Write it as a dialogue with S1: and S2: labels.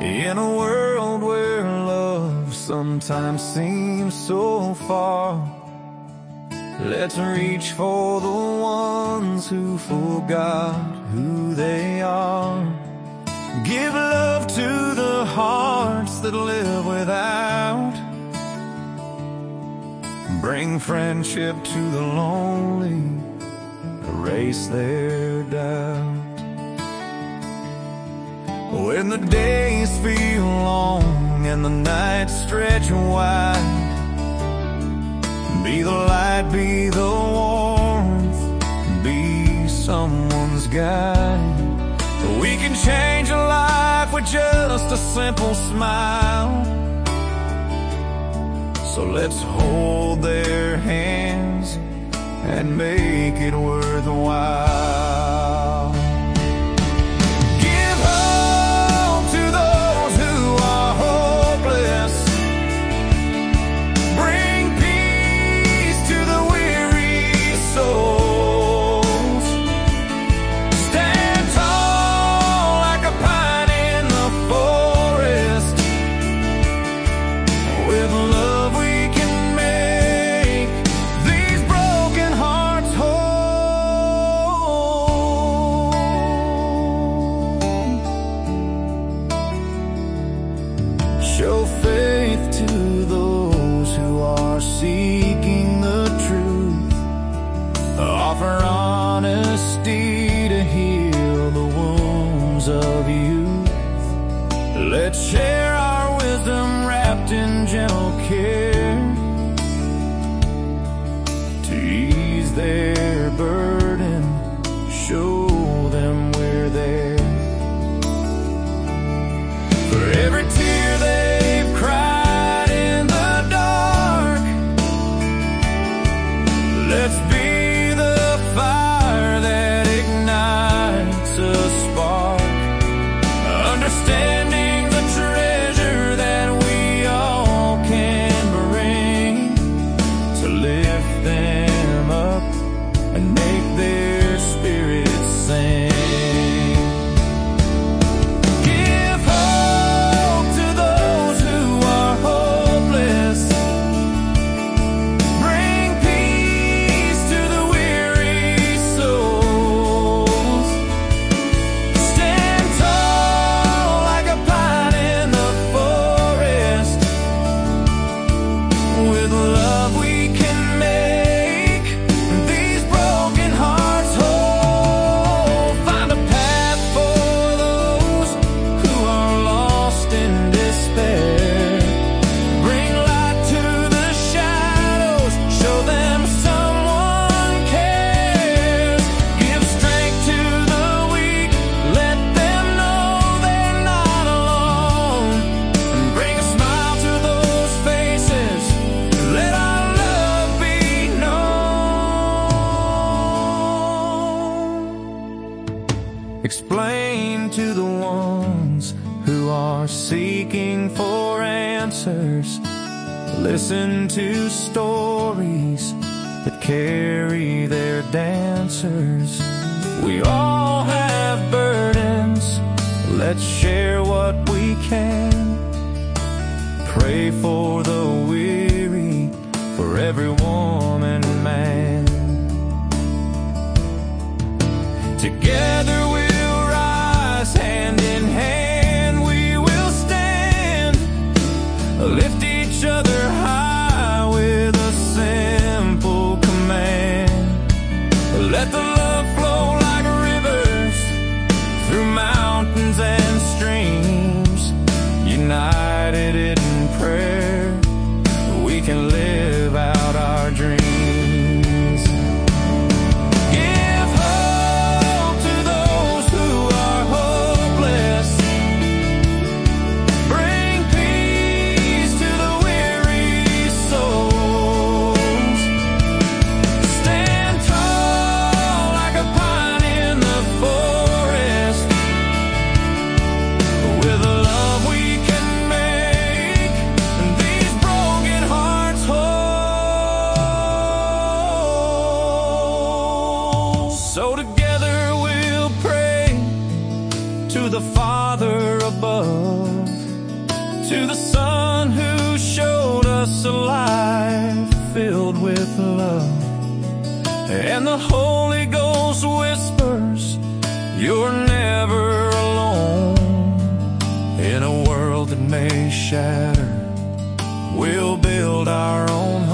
S1: In a world where love sometimes seems so far, let's reach for the ones who forgot who they are. Give love to the hearts that live without. Bring friendship to the lonely, erase their doubt. When the days feel long and the nights stretch wide, be the light, be the warmth, be someone's guide. We can change a life with just a simple smile. So let's hold their hands and make it worthwhile. Give hope to those who are hopeless. Bring peace to the weary souls. Stand tall like a pine in the forest. With love we can make these broken hearts whole. Show faith to those who are seeking the truth. Offer honesty to heal the wounds of youth. Let's share our wisdom wrapped in gentle care, to ease their burden, show them we're there. For every tear they've cried in the dark, let's be the fire that ignites a spark. Understanding the treasure that we all can bring, to lift them up and make their spirits sing. Give hope to those who are hopeless. Bring peace to the weary souls. Stand tall like a pine in the forest. With love we can make these broken hearts whole. Find a path for those who are lost in despair. Bring light to the shadows, show them someone cares. Give strength to the weak, let them know they're not alone. And bring a smile to those faces, let our love be known. Explain to the ones who are seeking for answers. Listen to stories that carry their dancers. We all have burdens, let's share what we can. Pray for the weary, for every woman and man. Together we'll rise, hand in hand we will stand. Lift each other high with a simple command. Let the love flow like rivers through mountains and streams. United in prayer, we can live out our dreams. Give hope to those who are hopeless. Bring peace to the weary souls. Stand tall like a pine in the forest. With love we can make to the Son who showed us a life filled with love. And the Holy Ghost whispers, you're never alone. In a world that may shatter, we'll build our own